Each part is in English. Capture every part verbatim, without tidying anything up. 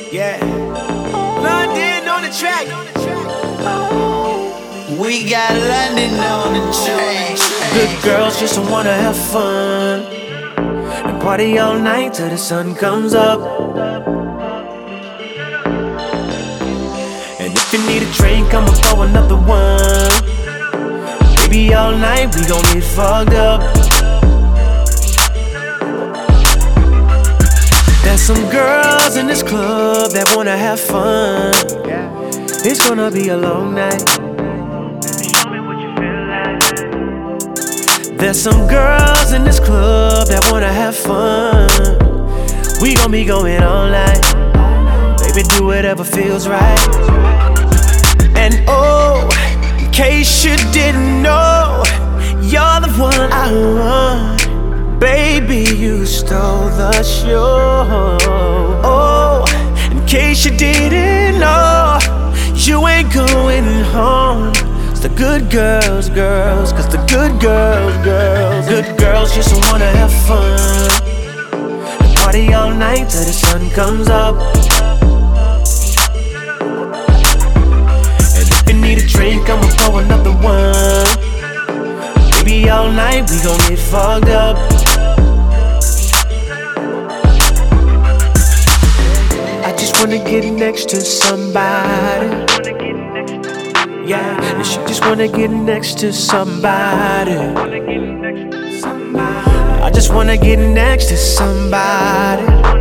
Yeah. London on the track. We got London on the track. Good girls just wanna have fun and party all night till the sun comes up. And if you need a drink, I'ma pour another one. Baby, all night we gon' get fucked up. There's some girls in this club that wanna have fun. It's gonna be a long night. Show me what you feel like. There's some girls in this club that wanna have fun. We gon' be going all night. Baby, do whatever feels right. And oh, in case you didn't know, you're the one I want. Baby, you stole the show. Oh, in case you didn't know, you ain't going home. It's the good girls, girls, cause the good girls, girls, good girls just wanna have fun and party all night till the sun comes up. And if you need a drink, I'ma pour another one. Baby, all night we gon' get fucked up. I just wanna get next to somebody. Yeah, and she just wanna get next to somebody. I just wanna get next to somebody.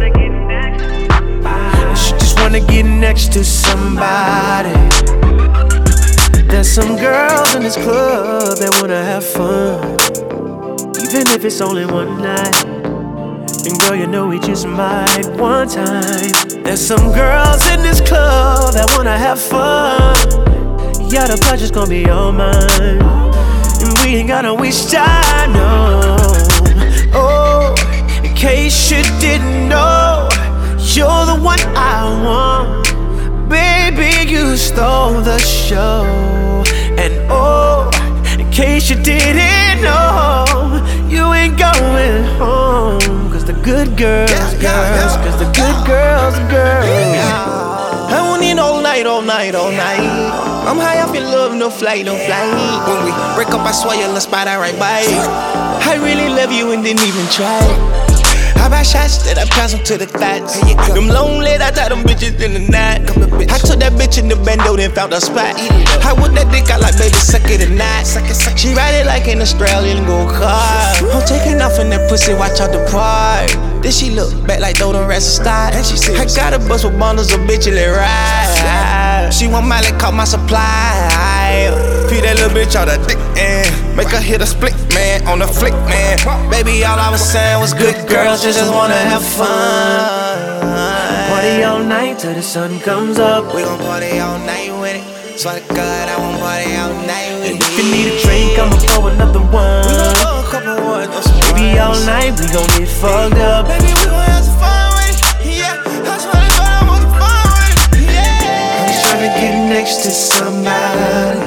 And she just wanna get next to somebody. There's some girls in this club that wanna have fun, even if it's only one night. And girl, you know we just might one time. There's some girls in this club that wanna have fun. Yeah, the pleasure's gonna be all mine, and we ain't gotta waste time, no. Oh, in case you didn't know, you're the one I want. Baby, you stole the show. And oh, in case you didn't know, you ain't going home. Cause the good girls, girls, cause the good girls, girls. I want it all night, all night, all night. I'm high off your love, no flight, no flight. When we break up, I swear you'll spot I right by. I really love you and didn't even try. I buy shots that I pass them to the thoughts. Them lonely, I tie them bitches in the night. I took that bitch in the bando, then found a spot. I whip that dick out like baby, suck it tonight. She ride it like an Australian go-kart. I'm taking off in that pussy, watch out depart. Then she look back like though the rest of start. I got a bus with bundles of bitches that ride. She want my leg, caught my supply. Feed that little bitch all the dick and make her hit a split, man, on the flick, man. Baby, all I was saying was good girls just wanna have fun. Party all night till the sun comes up. We gon' party all night with it. Swear to God, I won't party all night with it. And if you need a drink, I'ma pour another one. We gon' pour a couple ones, throw some Baby, all ones. night we gon' get fucked up. Baby, we gon' have some fun with it. Yeah, that's what I thought I want some fun with it. Yeah. I'm just tryna get next to somebody.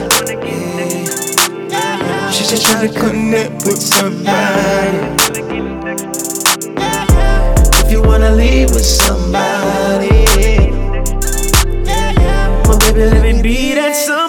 Yeah. She's just tryna connect with somebody. If you wanna leave with somebody, well, baby, let me be that somebody.